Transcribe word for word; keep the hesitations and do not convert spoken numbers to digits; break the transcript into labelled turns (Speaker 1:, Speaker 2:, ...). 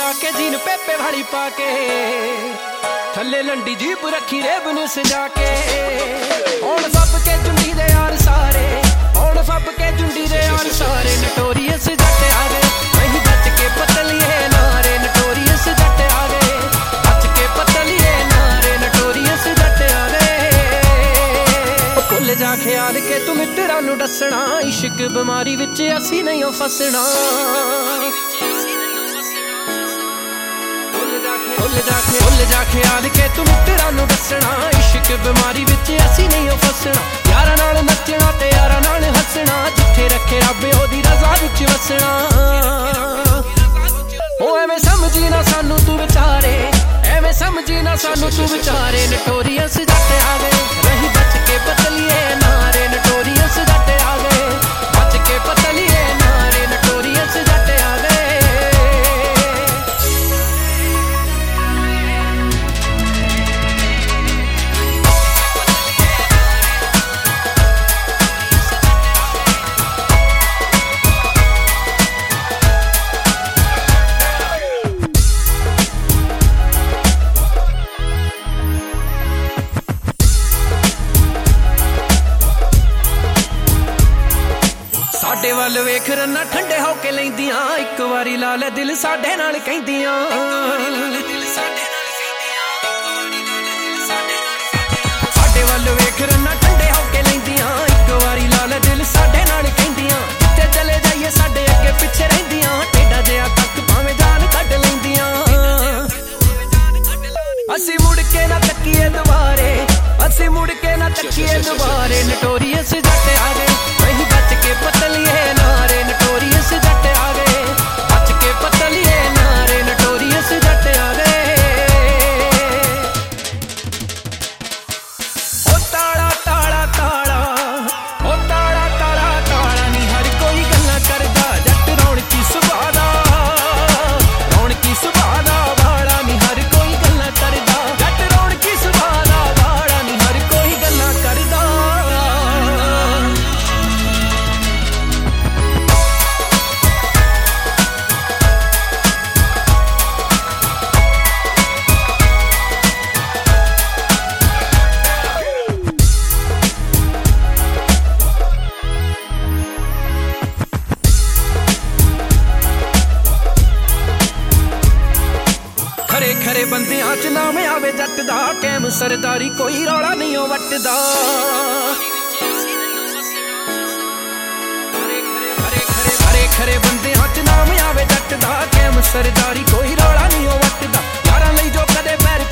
Speaker 1: ला के जीन पेपे वाली पाके थले लंडी जीप रखी रेब नू सजा के हुण सब के जुंडी दे यार सारे हुण सब के जुंडी दे यार सारे नटोरियस जट आ गए नहीं बच के पतलिए नारे नटोरियस जट आ गए बच के पतलिए नारे नटोरियस जट आ गए भुल जा ख्याल के तू मित्तरां नू दसना इश्क बीमारी विच असी नहीं हो फसना भुल जा ख्याल के तू मित्तरां नू दसना इश्क बीमारी विच असी नहीं हो फसना यारां नाल नचना ते यारां नाल हसना जिथे रखे रब ओदी रज़ा विच वसना ओ एवें समझी ना सानू तू विचारे एवें समझी ना सानू तू विचारे नटोरियस जट आ गए रही बच के पतलिए नारे नटोरियस जट आ गए बच के पतलिए नारे नटोरियस जट आ गए साडे वल वेख रन्ना ठंडे होके लैंदियां इक वारी ला ले दिल साडे नाल कहंदियां साडे वल वेख रन्ना ठंडे होके लैंदियां इक वारी ला ले दिल साडे नाल कहंदियां जिथे चले जाइए साडे अगे पिछे रहिंदियां टेढ़ा जिहा तक भावें जान कढ लैंदियां असी मुड़ के ना तकीए दुबारे असी मुड़ के ना तकीए दुबारे नटोरियस जट आ गए नहीं बच के पतलिए नारे नटोरियस जट आ गए बच के पतलिए नारे नटोरियस जट आ गए ओ ताड़ा ताड़ा ताड़ा ओ ताड़ा ताड़ा ताड़ा नी हर कोई गल्लां करदा जट रौणकी सुभाऽ दा रौणकी सुभाऽ दा वाला नी हर कोई गल्लां करदा जट रौणकी सुभाऽ दा वाला नी हर कोई गल्लां करदा खरे खरे बंदियां च नाम आवे जट दा कैम सरदारी कोई रौला नहीं ओ वटदा खरे खरे बंदियां च नाम आवे जट दा कैम सरदारी कोई रौला नहीं ओ वटदा यारां लई जो कदे पैर